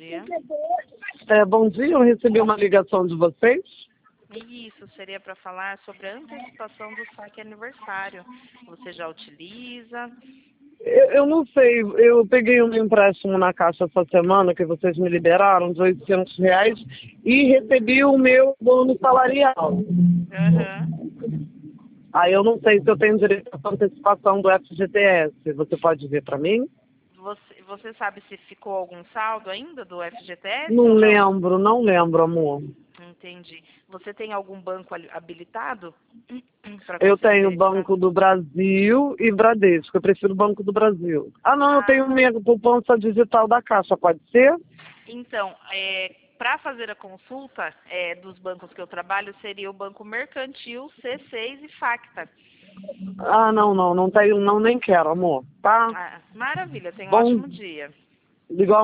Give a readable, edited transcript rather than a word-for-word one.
dia. Bom dia, eu recebi uma ligação de vocês. Isso seria para falar sobre a antecipação do saque aniversário. Você já utiliza? Eu não sei, eu peguei um empréstimo na Caixa essa semana que vocês me liberaram de R$ 800 e recebi o meu bônus salarial. Aham. Aí eu não sei se eu tenho direito à antecipação do FGTS. Você pode ver para mim? Você sabe se ficou algum saldo ainda do FGTS Não ou não? lembro, não lembro, amor. Entendi. Você tem algum banco habilitado para Eu conseguir tenho verificar? Banco do Brasil e Bradesco. Eu prefiro o Banco do Brasil. Ah, não, eu tenho minha poupança digital da Caixa, pode ser? Então, para fazer a consulta dos bancos que eu trabalho, seria o Banco Mercantil, C6 e Facta. Ah, não tenho, não, nem quero, amor. Tá? Ah, maravilha, tenha um Bom, ótimo dia. igual